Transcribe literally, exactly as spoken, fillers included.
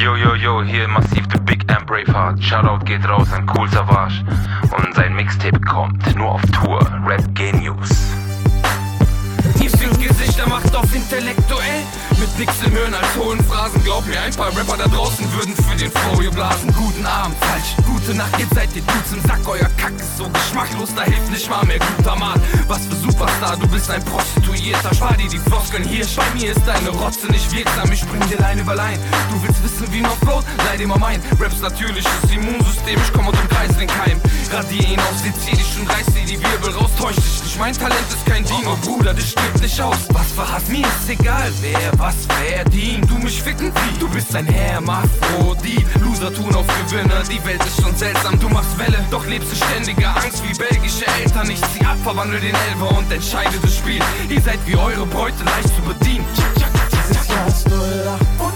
Yo, yo, yo, hier massiv The Big Am Braveheart. Shoutout geht raus an Cool Savage. Und sein Mixtape kommt nur auf Tour. Rap Genius. Ihr fickt Gesichter, macht auf intellektuell. Mit nix im Hören als hohlen Phrasen. Glaub mir, ein paar Rapper da draußen würden für den Flow ihr blasen. Guten Abend, falsch, gute Nacht, ihr seid ihr Dudes im Sack. Euer Kack ist so geschmacklos, da hilft nicht mal mehr guter Mann. Was für Superstar, du bist ein Prostituierter. Spar dir die Floskeln hier, bei mir ist deine Rotze nicht wirksam. Ich bring dir Lein über Lein. Du willst wissen, wie noch float? Leid immer mein. Raps natürliches Immunsystem, ich komm und umkreis den Keim. Radier ihn aus, sezier dich und reiß dir die Wirbel raus. Täusch dich nicht, mein Talent ist kein Dino, Bruder, das stirbt nicht aus. Was verhasst, mir ist egal, wer was verdient. Du mich ficken, wie? Du bist ein Hermaphrodit. Loser tun auf Gewinner, die Welt ist schon seltsam. Du machst Welle, doch lebst in ständiger Angst wie belgische Eltern. Ich zieh ab, verwandle den Elfer und entscheide das Spiel. Ihr seid wie eure Bräute, leicht zu bedienen. Dieses Jahr ist null acht